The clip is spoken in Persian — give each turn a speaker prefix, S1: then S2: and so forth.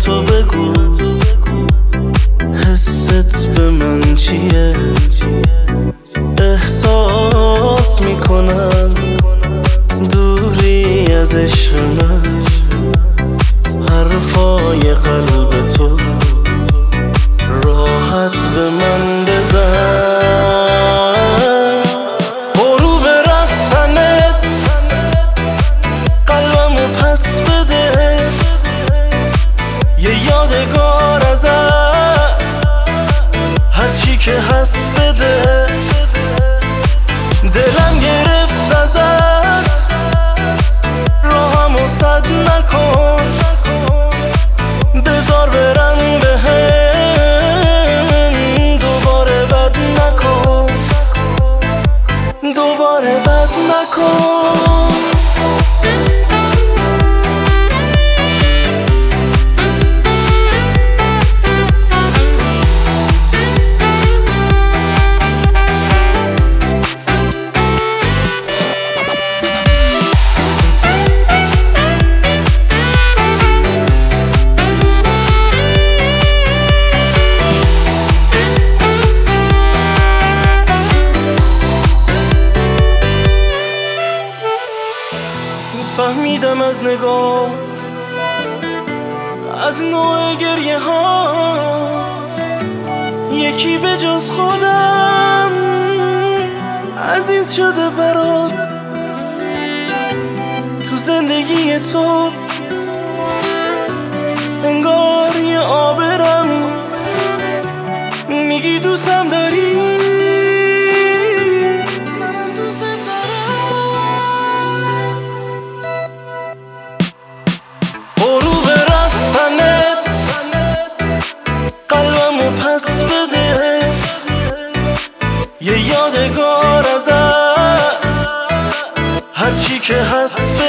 S1: تو بگو حست به من چیه؟ احساس میکنم دوری از عشق من، حرفای قلب تو راحت به من بزن. برو به رفتنت قلبمو پس بده، یه یادگار ازت هرچی که هست بده. دلم گرفت ازت راهمو سد نکن، بذار برم بهم دوباره بد نکن، دوباره بد نکن. فهمیدم از نگات، از نوع گریه هات، یکی به جز خودم عزیز شده برات. تو زندگی تو انگار یه آبرم، میگی دوستم داری، منم دوست دارم. برو به رفتنت قلبمو پس بده، یه یادگار ازت هرچی که هست بده.